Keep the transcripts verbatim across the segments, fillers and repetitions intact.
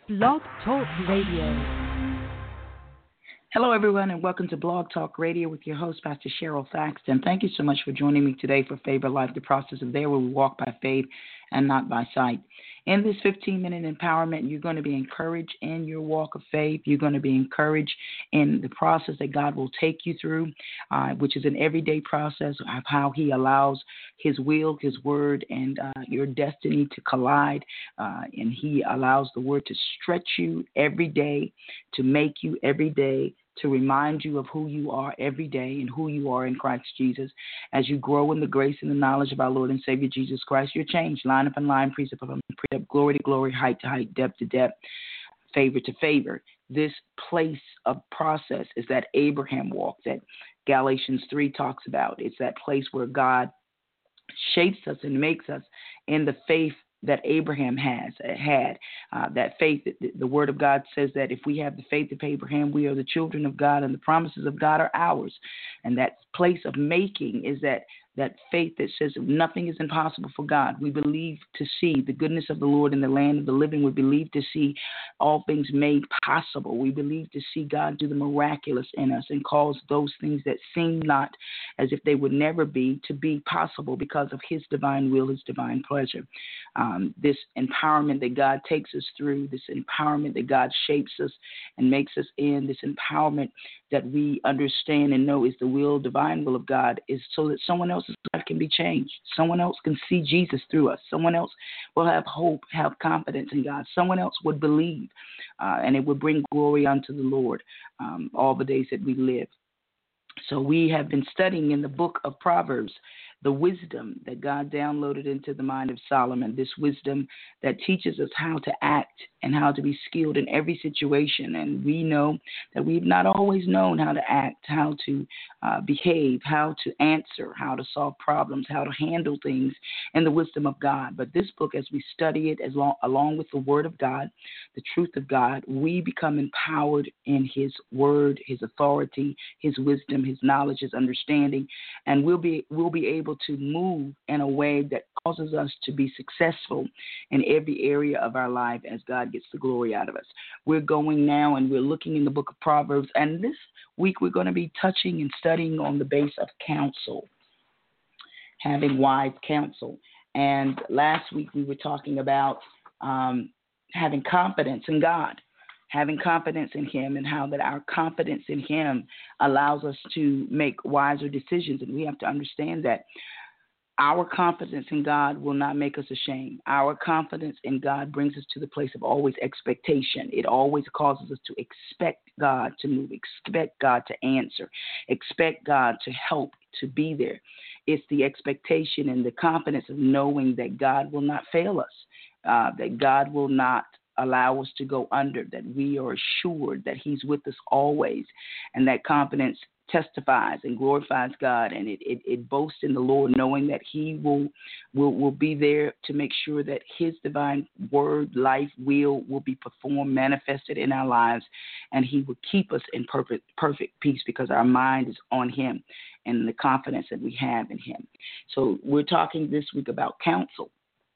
Blog Talk Radio. Hello, everyone, and welcome to Blog Talk Radio with your host, Pastor Cheryl Thaxton. Thank you so much for joining me today for Favor Life, the process of there where we walk by faith and not by sight. In this fifteen-minute empowerment, you're going to be encouraged in your walk of faith. You're going to be encouraged in the process that God will take you through, uh, which is an everyday process of how He allows His will, His word, and uh, your destiny to collide. Uh, and He allows the word to stretch you every day, to make you every day, to remind you of who you are every day and who you are in Christ Jesus. As you grow in the grace and the knowledge of our Lord and Savior Jesus Christ, you're changed, line upon line, precept upon precept, glory to glory, height to height, depth to depth, favor to favor. This place of process is that Abraham walk that Galatians three talks about. It's that place where God shapes us and makes us in the faith that Abraham has had, uh, that faith. The, the Word of God says that if we have the faith of Abraham, we are the children of God, and the promises of God are ours. And that place of making is that that faith that says nothing is impossible for God. We believe to see the goodness of the Lord in the land of the living. We believe to see all things made possible. We believe to see God do the miraculous in us and cause those things that seem not as if they would never be to be possible because of His divine will, His divine pleasure. Um, this empowerment that God takes us through, this empowerment that God shapes us and makes us in, this empowerment that we understand and know is the will, divine will of God, is so that someone else's life can be changed. Someone else can see Jesus through us. Someone else will have hope, have confidence in God. Someone else would believe, uh, and it would bring glory unto the Lord um, all the days that we live. So we have been studying in the book of Proverbs the wisdom that God downloaded into the mind of Solomon, this wisdom that teaches us how to act and how to be skilled in every situation. And we know that we've not always known how to act, how to uh, behave, how to answer, how to solve problems, how to handle things in the wisdom of God. But this book, as we study it as long, along with the Word of God, the truth of God, we become empowered in His Word, His authority, His wisdom, His knowledge, His understanding, and we'll be we'll be able to move in a way that causes us to be successful in every area of our life as God gets the glory out of us. We're going now and we're looking in the book of Proverbs, and this week we're going to be touching and studying on the base of counsel, having wise counsel. And last week we were talking about um, having confidence in God, having confidence in Him, and how that our confidence in Him allows us to make wiser decisions. And we have to understand that our confidence in God will not make us ashamed. Our confidence in God brings us to the place of always expectation. It always causes us to expect God to move, expect God to answer, expect God to help, to be there. It's the expectation and the confidence of knowing that God will not fail us, uh, that God will not allow us to go under, that we are assured that He's with us always. And that confidence testifies and glorifies God, and it, it, it boasts in the Lord, knowing that He will, will will be there to make sure that His divine word, life, will will be performed, manifested in our lives, and He will keep us in perfect perfect peace because our mind is on Him and the confidence that we have in Him. So we're talking this week about counsel.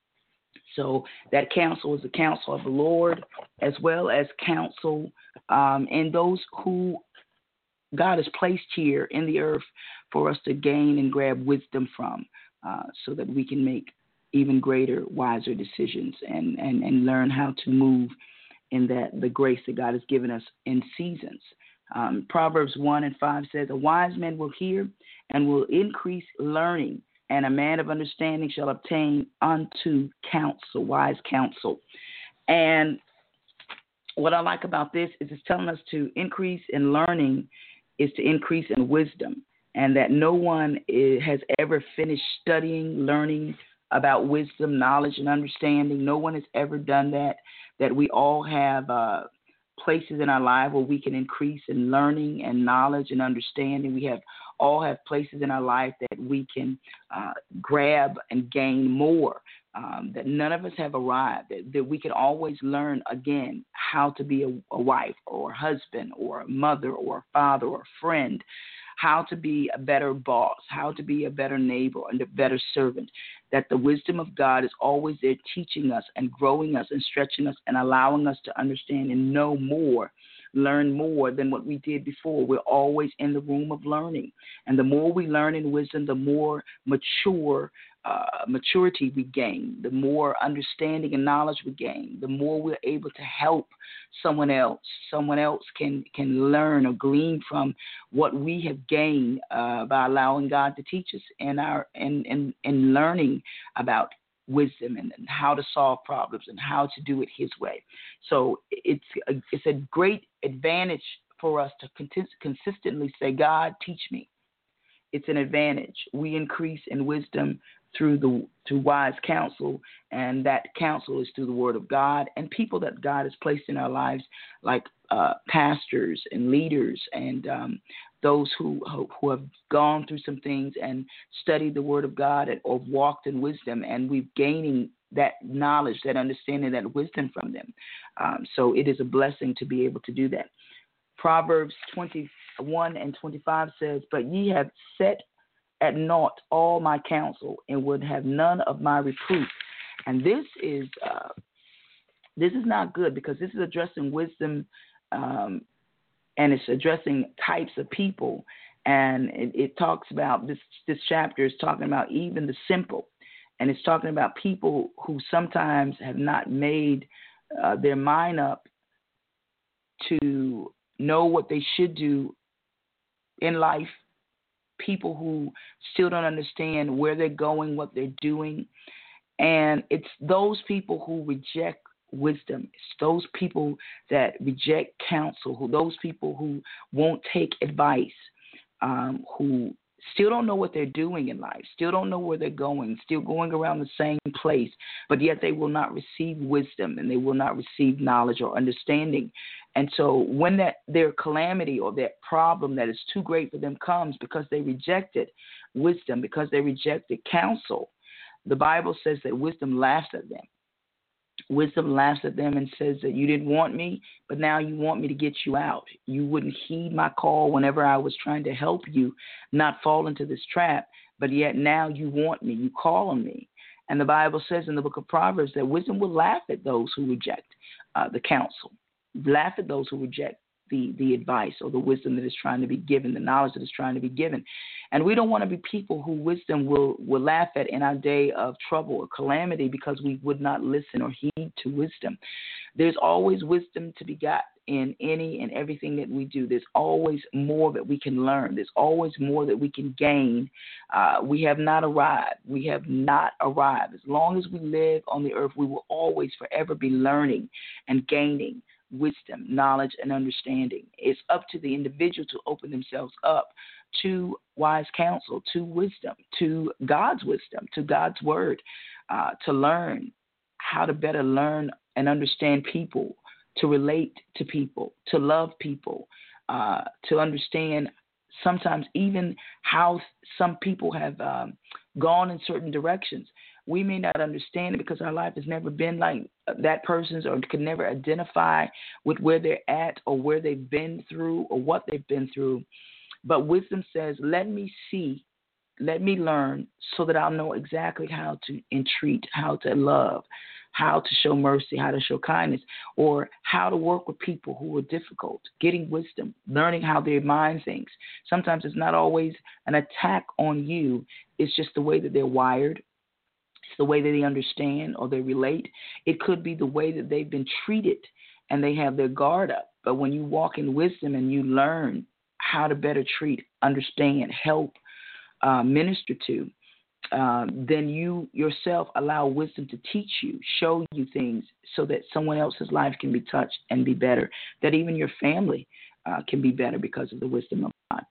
So that counsel is the counsel of the Lord, as well as counsel um, in those who God has placed here in the earth for us to gain and grab wisdom from, uh, so that we can make even greater, wiser decisions and, and, and learn how to move in that the grace that God has given us in seasons. Um, Proverbs one and five says, "A wise man will hear and will increase learning, and a man of understanding shall obtain unto counsel," wise counsel. And what I like about this is it's telling us to increase in learning is to increase in wisdom, and that no one is, has ever finished studying, learning about wisdom, knowledge, and understanding. No one has ever done that, that we all have uh, places in our life where we can increase in learning and knowledge and understanding. We have all have places in our life that we can uh, grab and gain more, um, that none of us have arrived, that, that we can always learn again how to be a, a wife or a husband or a mother or a father or a friend, how to be a better boss, how to be a better neighbor and a better servant, that the wisdom of God is always there teaching us and growing us and stretching us and allowing us to understand and know more, learn more than what we did before. We're always in the room of learning. And the more we learn in wisdom, the more mature uh, maturity we gain, the more understanding and knowledge we gain, the more we're able to help someone else. Someone else can, can learn or glean from what we have gained uh, by allowing God to teach us and our and, and, and learning about wisdom and, and how to solve problems and how to do it His way. So it's a, it's a great advantage for us to cont- consistently say, God, teach me. It's an advantage. We increase in wisdom through the through wise counsel, and that counsel is through the Word of God and people that God has placed in our lives, like uh, pastors and leaders and um, those who who have gone through some things and studied the Word of God and, or walked in wisdom, and we've gaining that knowledge, that understanding, that wisdom from them. Um, so it is a blessing to be able to do that. Proverbs twenty-one and twenty-five says, "But ye have set at naught all my counsel, and would have none of my reproof." And this is uh, this is not good, because this is addressing wisdom, um, and it's addressing types of people. And it, it talks about this. This chapter is talking about even the simple, and it's talking about people who sometimes have not made uh, their mind up to know what they should do in life. People who still don't understand where they're going, what they're doing. And it's those people who reject wisdom. It's those people that reject counsel, who those people who won't take advice, um, who still don't know what they're doing in life, still don't know where they're going, still going around the same place, but yet they will not receive wisdom and they will not receive knowledge or understanding. And so when that their calamity or that problem that is too great for them comes, because they rejected wisdom, because they rejected counsel, the Bible says that wisdom laughs at them. Wisdom laughs at them and says that you didn't want me, but now you want me to get you out. You wouldn't heed my call whenever I was trying to help you not fall into this trap, but yet now you want me. You call on me. And the Bible says in the book of Proverbs that wisdom will laugh at those who reject uh, the counsel, laugh at those who reject the, the advice or the wisdom that is trying to be given, the knowledge that is trying to be given. And we don't want to be people who wisdom will, will laugh at in our day of trouble or calamity, because we would not listen or heed to wisdom. There's always wisdom to be got in any and everything that we do. There's always more that we can learn. There's always more that we can gain. Uh, we have not arrived. We have not arrived. As long as we live on the earth, we will always forever be learning and gaining wisdom, knowledge, and understanding. It's up to the individual to open themselves up to wise counsel, to wisdom, to God's wisdom, to God's word, uh, to learn how to better learn and understand people, to relate to people, to love people, uh, to understand sometimes even how some people have um, gone in certain directions. We may not understand it because our life has never been like that person's, or can never identify with where they're at or where they've been through or what they've been through. But wisdom says, let me see, let me learn, so that I'll know exactly how to entreat, how to love, how to show mercy, how to show kindness, or how to work with people who are difficult, getting wisdom, learning how their mind thinks. Sometimes it's not always an attack on you. It's just the way that they're wired. It's the way that they understand or they relate. It could be the way that they've been treated and they have their guard up. But when you walk in wisdom and you learn how to better treat, understand, help, uh, minister to, uh, then you yourself allow wisdom to teach you, show you things so that someone else's life can be touched and be better, that even your family uh, can be better because of the wisdom of God.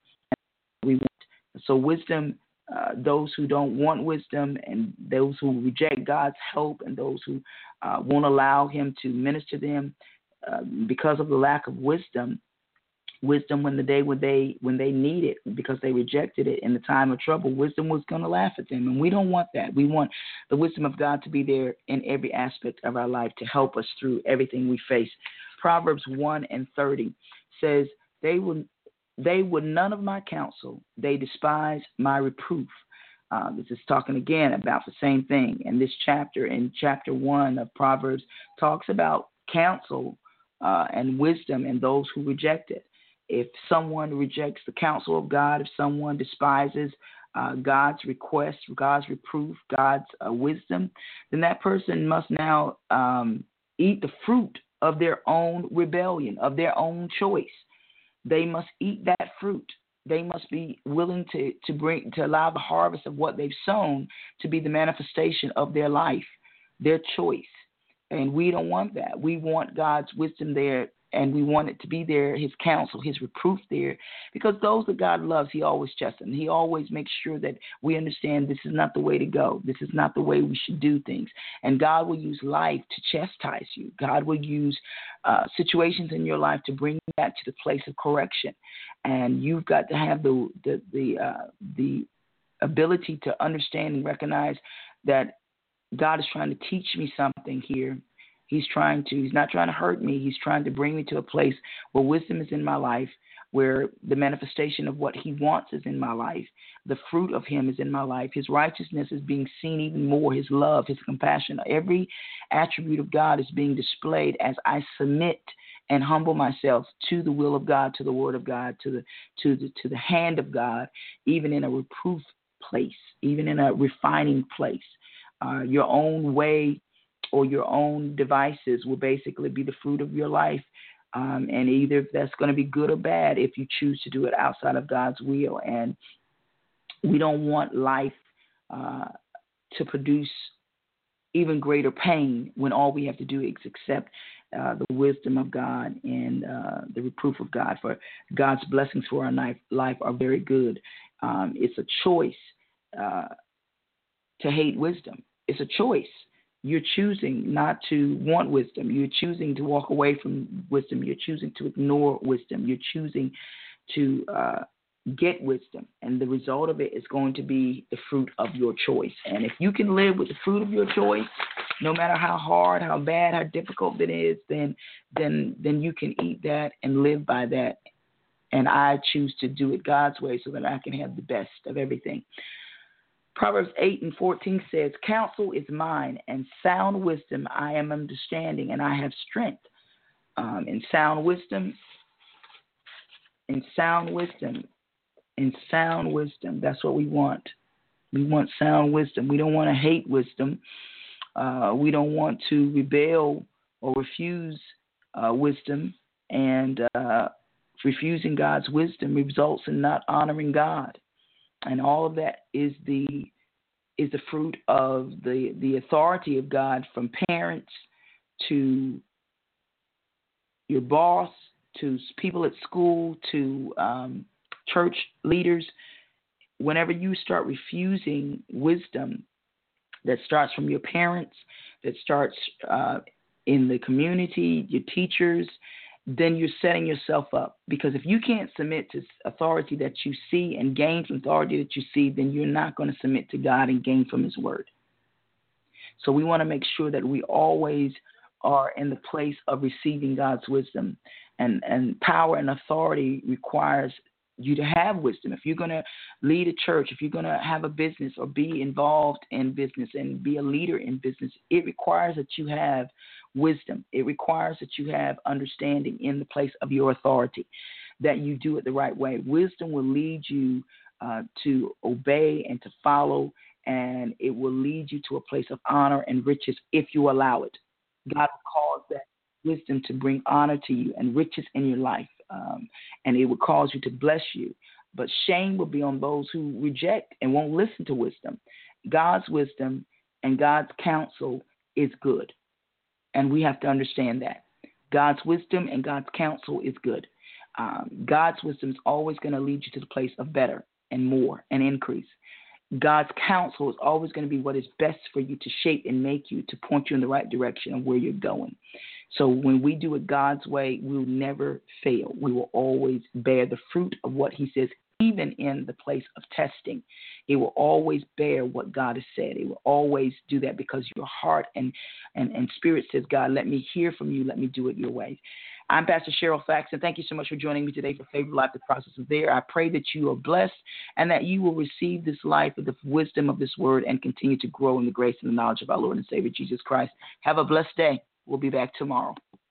We want. So wisdom, uh, those who don't want wisdom and those who reject God's help and those who uh, won't allow him to minister them uh, because of the lack of wisdom, wisdom when the day when they when they need it, because they rejected it in the time of trouble, wisdom was going to laugh at them. And we don't want that. We want the wisdom of God to be there in every aspect of our life to help us through everything we face. Proverbs one and thirty says, they will They would none of my counsel, they despise my reproof. Uh, this is talking again about the same thing. And this chapter, in chapter one of Proverbs, talks about counsel uh, and wisdom and those who reject it. If someone rejects the counsel of God, if someone despises uh, God's request, God's reproof, God's uh, wisdom, then that person must now um, eat the fruit of their own rebellion, of their own choice. They must eat that fruit. They must be willing to, to bring to allow the harvest of what they've sown to be the manifestation of their life, their choice. And we don't want that. We want God's wisdom there, and we want it to be there, his counsel, his reproof there, because those that God loves, he always chastens. He always makes sure that we understand this is not the way to go. This is not the way we should do things. And God will use life to chastise you. God will use uh, situations in your life to bring you back to the place of correction. And you've got to have the the the, uh, the ability to understand and recognize that God is trying to teach me something here. He's trying to, he's not trying to hurt me. He's trying to bring me to a place where wisdom is in my life, where the manifestation of what he wants is in my life. The fruit of him is in my life. His righteousness is being seen even more. His love, his compassion, every attribute of God is being displayed as I submit and humble myself to the will of God, to the word of God, to the to the to the hand of God, even in a reproof place, even in a refining place. Uh, your own way or your own devices will basically be the fruit of your life. Um, and either that's going to be good or bad if you choose to do it outside of God's will. And we don't want life uh, to produce even greater pain when all we have to do is accept uh, the wisdom of God and uh, the reproof of God. For God's blessings for our life, life are very good. Um, it's a choice uh, to hate wisdom. It's a choice. You're choosing not to want wisdom. You're choosing to walk away from wisdom. You're choosing to ignore wisdom. You're choosing to uh, get wisdom. And the result of it is going to be the fruit of your choice. And if you can live with the fruit of your choice, no matter how hard, how bad, how difficult it is, then then then you can eat that and live by that. And I choose to do it God's way so that I can have the best of everything. Proverbs eight and fourteen says, counsel is mine, and sound wisdom I am understanding, and I have strength. Um, in sound wisdom, in sound wisdom, in sound wisdom, that's what we want. We want sound wisdom. We don't want to hate wisdom. Uh, we don't want to rebel or refuse uh, wisdom, and uh, refusing God's wisdom results in not honoring God. And all of that is the is the fruit of the, the authority of God, from parents to your boss, to people at school, to um, church leaders. Whenever you start refusing wisdom that starts from your parents, that starts uh, in the community, your teachers, then you're setting yourself up. Because if you can't submit to authority that you see and gain from authority that you see, then you're not going to submit to God and gain from his word. So we want to make sure that we always are in the place of receiving God's wisdom. And, and power and authority requires you to have wisdom. If you're going to lead a church, if you're going to have a business or be involved in business and be a leader in business, it requires that you have wisdom. It requires that you have understanding in the place of your authority, that you do it the right way. Wisdom will lead you uh, to obey and to follow, and it will lead you to a place of honor and riches if you allow it. God will cause that wisdom to bring honor to you and riches in your life, um, and it will cause you to bless you. But shame will be on those who reject and won't listen to wisdom. God's wisdom and God's counsel is good, and we have to understand that. God's wisdom and God's counsel is good. Um, God's wisdom is always going to lead you to the place of better and more and increase. God's counsel is always going to be what is best for you, to shape and make you, to point you in the right direction of where you're going. So when we do it God's way, we will never fail. We will always bear the fruit of what he says even in the place of testing, it will always bear what God has said. It will always do that because your heart and, and, and spirit says, God, let me hear from you. Let me do it your way. I'm Pastor Cheryl Faxon. Thank you so much for joining me today for Favor Life, the Process of There. I pray that you are blessed and that you will receive this life with the wisdom of this word and continue to grow in the grace and the knowledge of our Lord and Savior Jesus Christ. Have a blessed day. We'll be back tomorrow.